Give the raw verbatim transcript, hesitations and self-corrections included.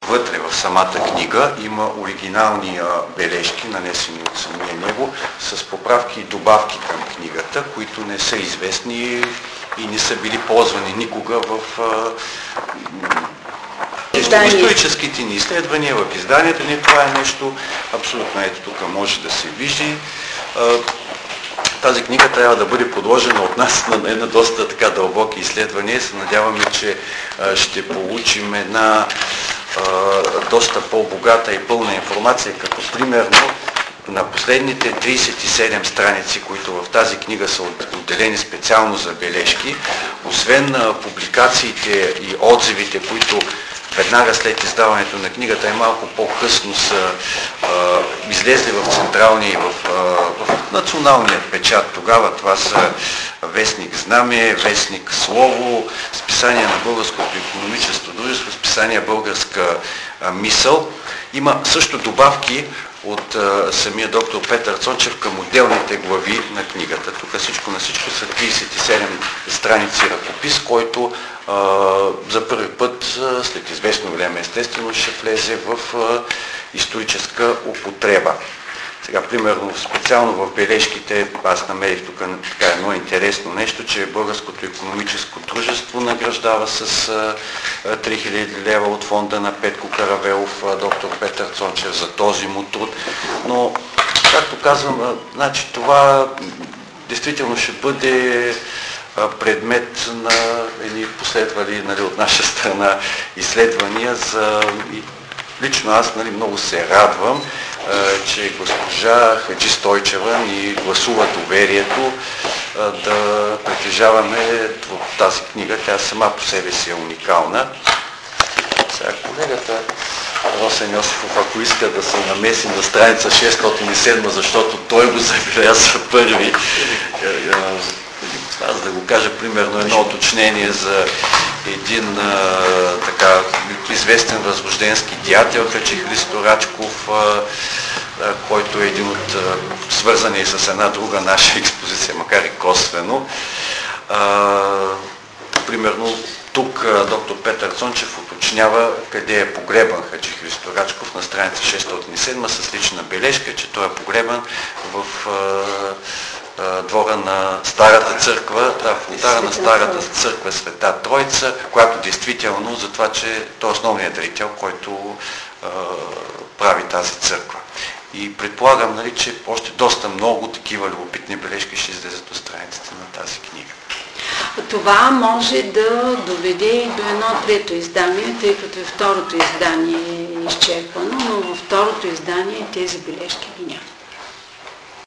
вътре в самата книга има оригинални бележки, нанесени от самия него, с поправки и добавки към книгата, които не са известни и не са били ползвани никога в историческите ни изследвания, в изданията ни. Това е нещо абсолютно, ето тук може да се вижда. Тази книга трябва да бъде подложена от нас на една доста така дълбоки изследвания. Се надяваме, че ще получим една доста по-богата и пълна информация, като примерно на последните тридесет и седем страници, които в тази книга са отделени специално за бележки, освен публикациите и отзивите, които веднага след издаването на книгата и малко по-късно са а, излезли в централния и в, а, в националния печат. Тогава това са вестник Знаме, вестник Слово, списание на Българското икономическо дружество, списание Българска а, мисъл. Има също добавки от а, самия доктор Петър Цончев към отделните глави на книгата. Тук всичко на всичко са тридесет и седем страници ръкопис, който а, за първи път, а, след известно време естествено, ще влезе в а, историческа употреба. Сега, примерно, специално в бележките, аз намерих тук така едно интересно нещо, че Българското икономическо дружество награждава с а, три хиляди лева от фонда на Петко Каравелов, а, доктор Петър Цончев за този му труд. Но, както казвам, а, значи, това действително ще бъде а, предмет на едни последвали, нали, от наша страна изследвания за... И лично аз, нали, много се радвам, че госпожа Хаджи Стойчева ни гласува доверието да притежаваме тази книга. Тя сама по себе си е уникална. Сега колегата Росен Йосифов, ако иска да се намеси на страница шестстотин и седма, защото той го забелязва първи, аз да го кажа примерно едно уточнение за един а, така известен възрожденски деятел, Хаджи Христо Рачков, а, а, който е един от а, свързани с една друга наша експозиция, макар и косвено. А, примерно тук а, доктор Петър Цончев уточнява къде е погребан Хаджи Христо Рачков на страница шестстотин и седма с лична бележка, че той е погребан в а, двора на Старата църква, да, в ултара на Старата църква Света Тройца, която действително за това, че той е основният дарител, който а, прави тази църква. И предполагам, нали, че още доста много такива любопитни бележки ще излезат до страниците на тази книга. Това може да доведе и до едно трето издание, тъй като второто издание е изчерпано, но във второто издание тези бележки ги няма.